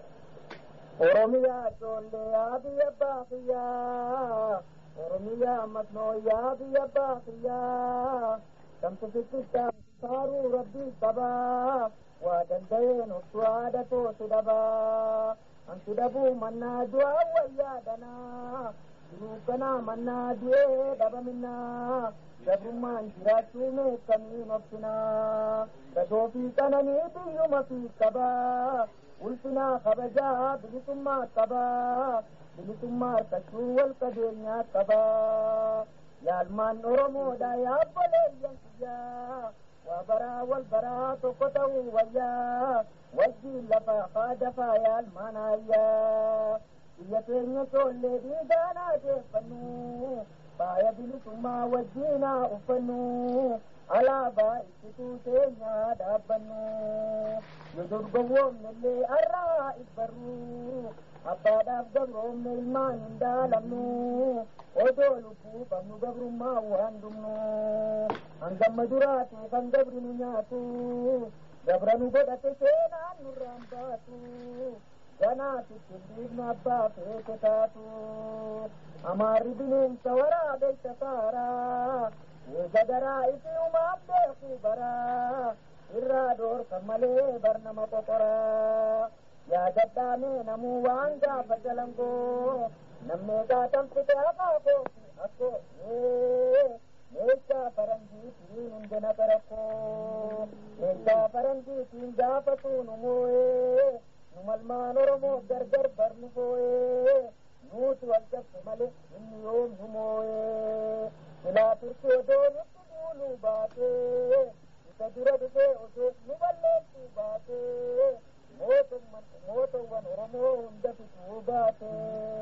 oromiyaa ijoollee yaa biyya baafiyyaa oromiyaa masnoo yaa biyya baafiyyaa kamtu fikkittaa saaruu rabbii qabaa waa danda'een obsu haadha toosu dhabaa antu dhabuu mannaa du'aa wayyaadhanaa jiruu kanaa mannaa du'ee dhabaminaa gabrummaan jiraachuu meeqamiin obsinaa gadoofii qananii biyyuma fi qabaa ulfinaa kabajaa bilisummaa qabaa bilisummaa harkachuu wal qabeenyaa qabaa yaalmaan oromoodha yaabboleeyyan kiyyaa waa baraa wal baraa tokko ta'uu wayyaa wajjiin lafaa faadafaa yaalmaan hayyaa biyya keenya ijoollee dhiigaanaa deeffannu faaya bilisummaa wajjiinaa uffannu alaabaa ibsituu teenyaa dhaabbannu yoo dorgowwoomnellee arraa ibbarru abbaadhaaf gabroomne ilmaan hin daalamnu odoo lubbuu qabnu gabrummaa waan dhumnu hangamma duraatu kan gabri nu nyaatu gabra nu godhate seenaan nurraan baatu ganaatitti dhiigna abbaa feete taatu amaarri bineensa waraabessa saaraa eega garaa ifi umaan beekuu baraa irraa dhoorkan malee barnama qoqoraa yaadadhaamee namuu waan gaafa jalangoo nammeeqaa tanfite akaakoo akkoo meeshaa faranjiitiin hundina qarakkoo meeshaa faranjiitiin gaafatuu nu moo'ee nu malmaan oromoo gargar barnu foo'ee nuuti wal cabse malee inni yoom nu moo'ee silaa turtee odoo nutti duuluu baatee isa dura dhufee osoo nu balleessuu baatee mootummaan Oromoo hunda fituu baate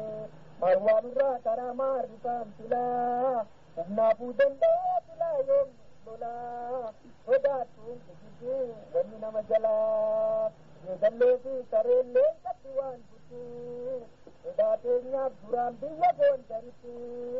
marwaan irraa karaa maarrifaan filaa humnaafuu danda'ee filaa yoom lolaa sodaatuun gidduu wanni nama jalaa yeedallee fi sareellee qabdi waan butuu sodaateenyaaf duraan biyya boondaritti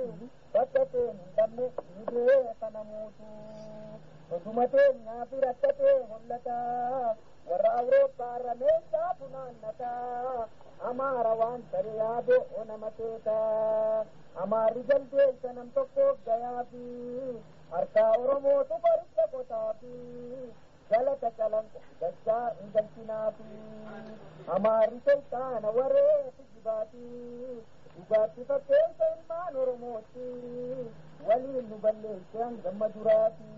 bakka teen hin dhabne nidee kana muutuu osuma teenyaaf rakkatee hollataa warra awurooppaa rameessaa funaannataa amaara waan tare yaado onama teetaa amaarri jaldeessa nam tokkoof gayaafi harkaa oromootu qoricha qotaafi galata calanqo dachaa hin galchinaafi amaarri seytaana wareetu jibaati dhugaatti fakkeessa ilmaan oromooti waliin nu balleesse hangama duraati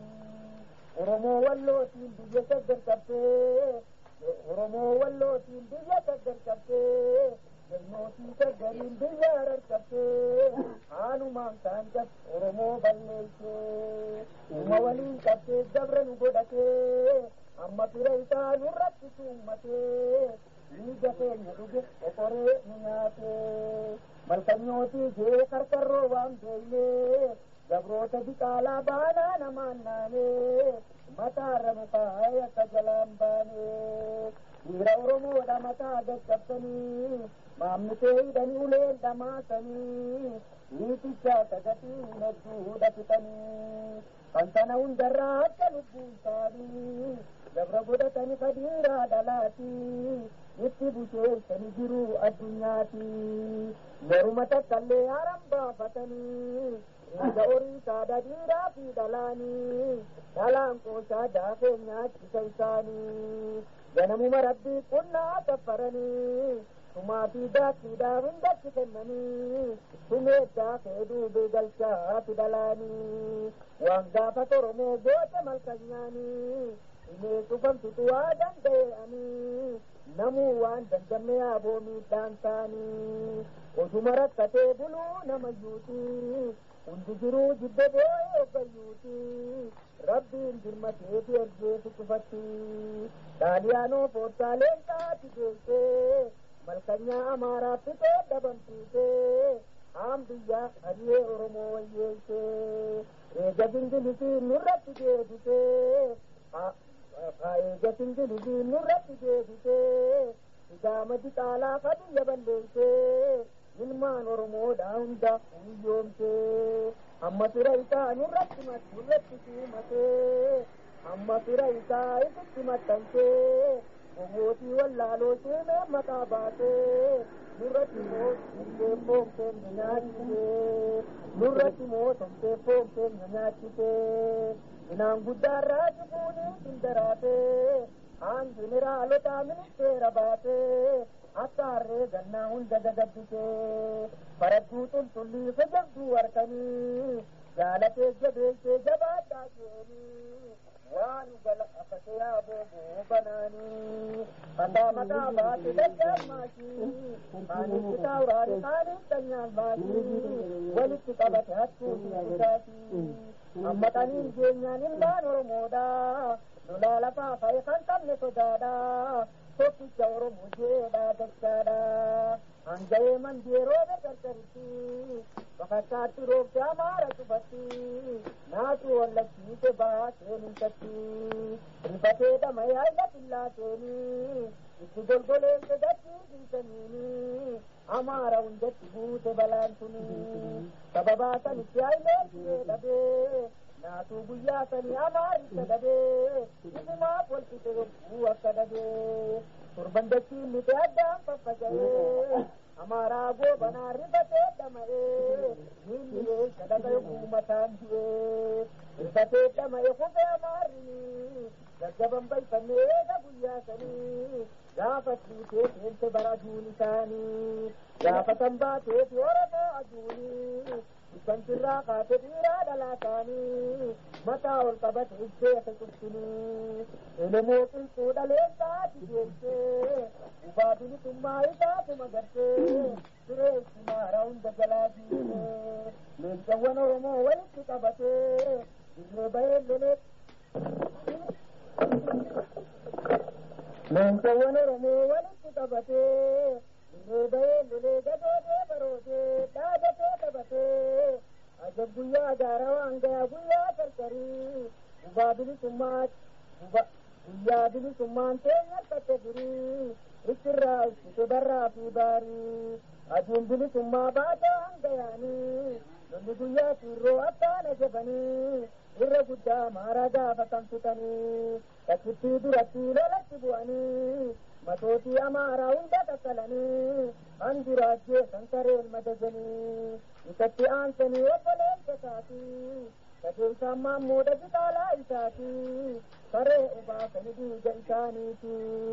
oromoo wallootiin biyya saggar qabtee oromoo wallootiin biyya saggar qabtee galmootii saggariin biyya harar qabtee haanumaan kaan qab oromoo balleessee uma waliin qabtee dabra nu godhatee amma fira isaa nurratti tuummatee dhiiga keenya dhuge okoree nu nyaatee malkanyootii jee karkarroo waan beeynee gabroota biqaalaa baanaa namaan naanee mataarra mukaa'ee akka jalaan baanee dhiira oromoodha mataa gaggabsanii maammitee hidhanii uleen dhamaasanii niitichaa sagatii hedduudha fixanii kan sana hundarraa akka lubbuun isaanii gabra godhatani kadiiraa dhalaatii itti busheessani jiruu addunyaati garuma takkallee haram baafatanii eega horii saada dhiiraa fi dhalaanii dhalaan qooshaa daafee nyaachisa isaanii ganamuma rabbii qunnaa saffaranii tumaa fi daakkiidhaaf hundatti kennanii tumeeddaa feeduu galchaa fi dhalaanii waan gaafat oromoo goota malkanyaanii himee cufamsitu waa danda'e'anii namuu waan dandamne yaaboo miidhaan isaanii osuma rakkatee buluu namayyuutii hundi jiruu jibbe boo'ee obbayyuuti rabbiin dirmateeti ergeetu cufatti xaaliyaanoo foottaaleen taati geessee malkanyaa amaaraa fixee dhabamsiisee haam biyyaa hariyee oromoo wayyeessee eega dingilisiin nurratti deebisee eega dingilisiin nurratti deebisee ijaamati caalaa ka biyya balleessee ilmaan oromoodha hunda huyyoomtee amma fira isaa nurratti nurratti siimatee amma fira isaa isitti maxxansee gogootii wallaaloo seemee maqaa baatee nurratti moo somtee foon keenya nyaachisee nurratti moo somtee foon keenya nyaachisee inaan guddaarraa cufuunii sindaraatee aan jeneraalotaa ministeera baatee akka harree gannaa hunda gagabbisee faradduu xulxullii fajabduu harkanii jaalatee jabeessee jabaadhaa jeenii waan gala afate yaaboo banaanii mataa mataa baate dachaan maashii kaanitti taawraani kaaniin dhanyaan baashii walitti qabate hattuutii kutaatii amma qaniin keenyaan ilmaan oromoodhaa lolaa lafaa faye kan qabne sodaadhaa tokkicha oromoo jeedhaa dachaadhaa hanga'ee manjeeroobe gargaritti bakakkaatti roobte amaara cufatti naatu wallachiise baaseen hintatti rifatee dhamayaa illa fillaaseeni itti golgoleesse gachii dhiisaniini amaara hundatti buute balaan tuni sababaasan itti haileessee dhabee naatu guyyaa sanii amaarissa dhabee isumaaf walqite yogguu akka dhabee torban dachiin lite addaan faffaca'ee amaaraa goobanaa rifatee dhama'ee miillee sadaka yogguu mataan du'ee rifatee dhama'e kufee amaarrini gaggaban bayfannee eega guyyaa sanii gaafa tuutee seente bara aduun isaanii gaafa san baateeti oromoo aduunii isan sirraa kaate dhiiraa dhalaa isaanii mataa ol qabate ijjeete cuftinii elemoo qilxuu dhaleessaati geessee ubaa bilisummaa isaatuma gartee sireessi maara hunda jalaa diinee leencawwan oromoo walitti qabatee dirree bahee lolee من كون رمو ولتقبته لبيه للجدود بروته دادته تبته أجب يا جاروان يا يا تركري وبابل سمات وبابل سمان تيار كتبري إسرائيل تبرع في باري أجن بل سما بادان دياني لندو يا تيرو أتانا جبني irra guddaa maaragaa fatamsitanii takkitti duratti lolatti bu'anii matootii amaaraa hunda takkalanii handuraachee santareen madajanii isatti aansanii obboleessa isaatii qajeelsaan maammoodha bitaalaa isaatii saree obaasanii dhiiga isaaniiti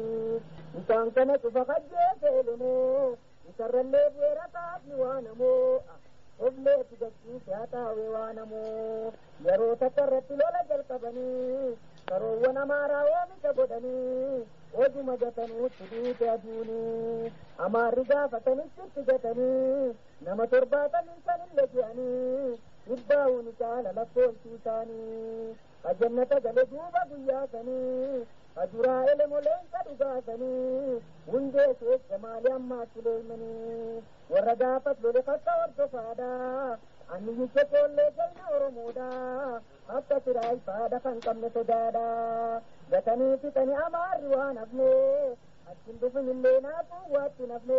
isaan kana cufa kajjeesee lunoo isarrallee bu'eera taafni waanamoo obleeti gachiise haa taawee waanamoo yeroo takka irratti lola jalqabanii karoowwan amaaraa oomisha godhanii oduma gatanuutti dhiite aduunii amaarri gaafatanitti gatanii nama torbaatamii sanillee je'anii dhibbaa'uun caala lakkoofsi isaanii ajannata gale duuba guyyaa sanii aduraa elemoleensa dhugaasanii hundee keessa maali ammaatti leeymanii warra gaafat lole fakka hordofaadha anniyyicha koollee jayna oromoodha akka siraay faadha kan qabne sodaadha gatanii fixanii amaarri waan hafne achin dhufinillee naafuu waatti nafne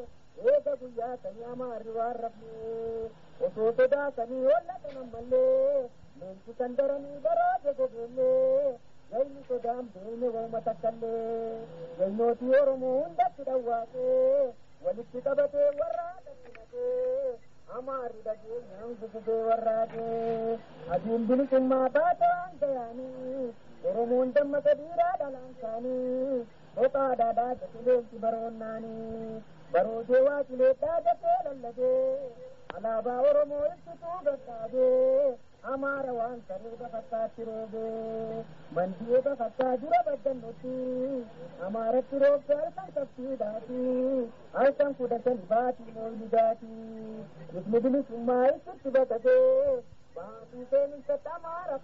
eega guyyaa sanii amaarri waan rafne osoo sodaasanii hollatan ammallee leenci kan daranii barooje gogeellee jayni sodaan beeyne wauma takkallee jaynootii oromoo hundatti dhawwaatee walitti qabatee warraadatti naqee amaarri dhageenyaan gugubee warraatee adiin bilisummaa baate waan gayaanii oromoon dammaqe dhiiraa dhalaan isaanii boqaa dhaadhaa jatuleelti baroonnaanii barootee waaqilee dhaadhatee lallabee alaabaa oromoo ibsituu gadhaabee amaara waan sareeda fakkaatti roobee mandi'eeda fakkaa dura baddannotti amaaratti roobte halkan sabsiidhaati halkan kudhatan baatii moolidaati ifni bilisummaa ibsitti baqatee baatii seenisatti amaara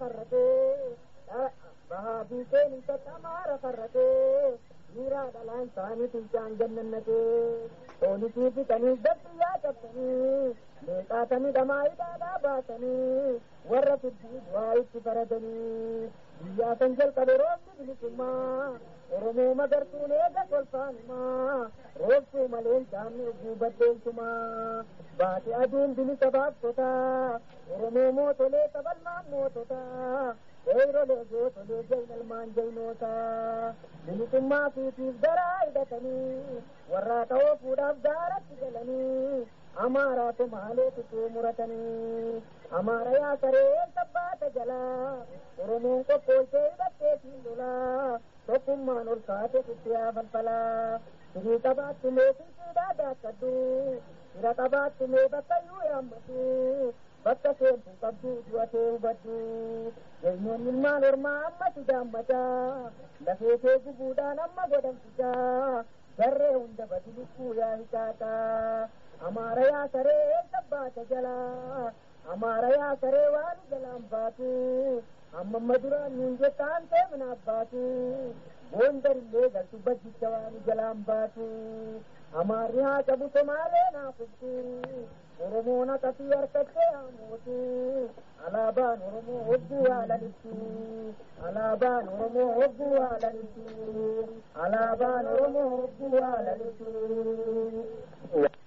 farratee baatii seenisatti amaara farratee dhiiraa dhalaan isaanii fincaan jannannatee poolisii fixanii dabxiyyaa cabsanii meeqaatanii dhamaa hidhaadhaa baasanii warra fiddii du'aa itti faradanii biyyaa san jalqabe roobni bilisummaa oromoo magartuun eega kolfaanumaa roobsuu maleen jaamni oguu baddeessumaa baate aduun bilisa baaftotaa oromoo mootolee sabalmaan moototaa eeyrolee gootolee jaynalmaan jaynootaa bilisummaa fiitiif garaa hidhatanii warraa ta'oo fuudhaaf gaaratti galanii amaaraatu maalee tutuu muratanii amaara yaa saree sabbaata jalaa oromoon qophooltee hidhatteetiin lolaa tokkummaan ol kaate sitti yaa falfalaa sirii qabaatti mee sinsiidhaa daakkaddu sira qabaatti mee bakkayyuu yaammatu bakka seentu qabduu du'atee hubaddu jaynoon ilmaan ormaa amma si jaammataa lafeetee gubuudhaan amma godhamsisaa jarree hunda badi lukkuu yaa hicaataa amaara yaa saree sabbaata jalaa amaara yaa saree waan jalaan baatu amma duraan nuun jettaan seemna abbaatu boondarillee galtu bajjicha waan jalaan baatu amaarri haa qabu somaalee naafuftu oromoon akkasii harkattee haa mootu alaabaan oromoo hogguu haalanitti alaabaan oromoo hogguu haalanitti alaabaan oromoo hogguu haalanitti